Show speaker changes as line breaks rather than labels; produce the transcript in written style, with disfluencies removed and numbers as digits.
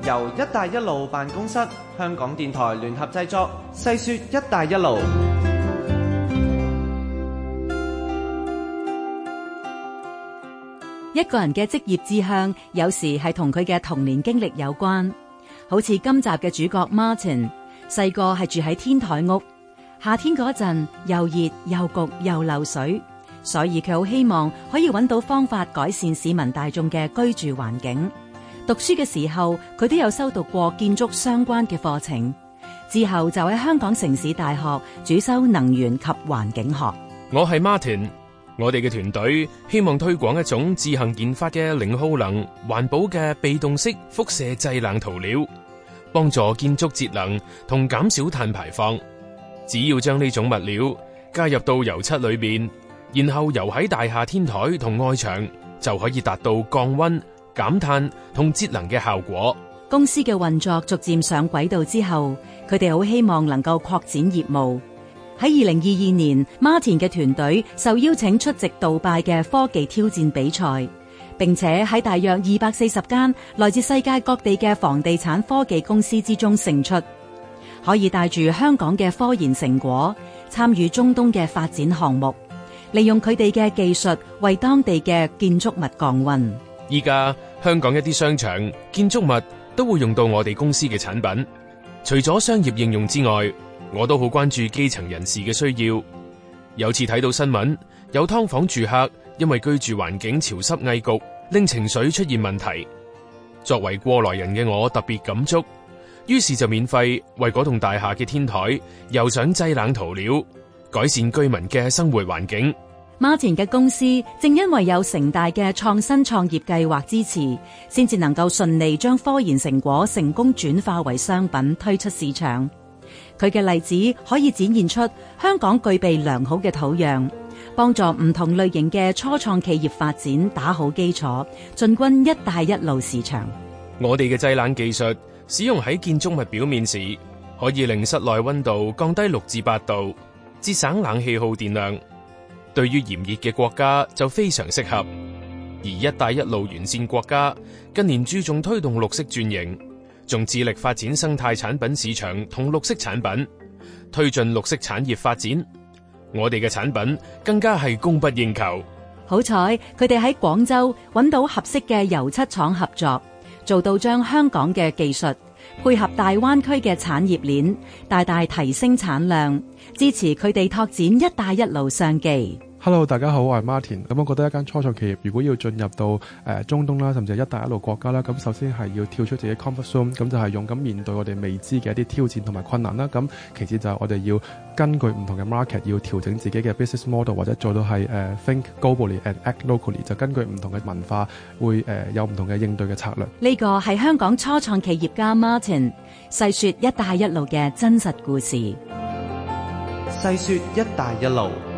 由一帶一路辦公室、香港電台聯合製作，細說一帶一路。
一個人嘅職業志向，有時係同佢嘅童年經歷有關。好似今集嘅主角 Martin， 細個係住喺天台屋，夏天嗰陣又熱又焗又漏水，所以佢好希望可以揾到方法改善市民大眾嘅居住環境。讀書嘅時候，佢都有修讀過建築相關嘅課程，之後就喺香港城市大學主修能源及環境學。
我係 Martin， 我哋嘅團隊希望推廣一種自行研發嘅零耗能、環保嘅被動式輻射製冷塗料，幫助建築節能同減少碳排放。只要將呢種物料加入到油漆裏面，然後油喺大廈天台同外牆，就可以達到降溫、減碳同節能嘅效果。
公司嘅運作逐漸上軌道之後，佢哋好希望能夠擴展業務。喺2022年 ，Martin 嘅團隊受邀請出席杜拜嘅科技挑戰比賽，並且喺大約240間來自世界各地嘅房地產科技公司之中勝出，可以帶住香港嘅科研成果參與中東嘅發展項目，利用佢哋嘅技術為當地嘅建築物降溫。
依家香港一啲商場、建築物都會用到我哋公司嘅產品。除咗商業應用之外，我都好關注基層人士嘅需要。有次睇到新聞，有劏房住客因為居住環境潮濕翳焗，令情緒出現問題。作為過來人嘅我特別感觸，於是就免費為嗰棟大廈嘅天台油上製冷塗料，改善居民嘅生活環境。
Martin 嘅公司正因為有城大嘅創新創業計劃支持，先至能夠順利將科研成果成功轉化為商品推出市場。佢嘅例子可以展現出香港具備良好嘅土壤，幫助唔同類型嘅初創企業發展打好基礎，進軍一帶一路市場。
我哋嘅製冷技術使用喺建築物表面時，可以令室內溫度降低6至8度，節省冷氣耗電量。對於炎熱嘅國家就非常適合。而一帶一路沿線國家近年注重推動綠色轉型，仲致力發展生態產品市場同綠色產品，推進綠色產業發展。我哋嘅產品更加係供不應求。
好彩佢哋喺廣州揾到合適嘅油漆廠合作，做到將香港嘅技術配合大灣區嘅產業鏈，大大提升產量，支持佢哋拓展一帶一路商機。
Hello， 大家好，我係 Martin。咁我覺得一間初創企業如果要進入到中東啦，甚至係一帶一路國家啦，咁首先係要跳出自己 comfort zone， 咁就係勇敢面對我哋未知嘅一啲挑戰同埋困難啦。咁其次就係我哋要根據唔同嘅 market 要調整自己嘅 business model， 或者做到係think globally and act locally， 就根據唔同嘅文化會有唔同嘅應對嘅策略。
呢個係香港初創企業家 Martin 細說一帶一路嘅真實故事。
細說一帶一路。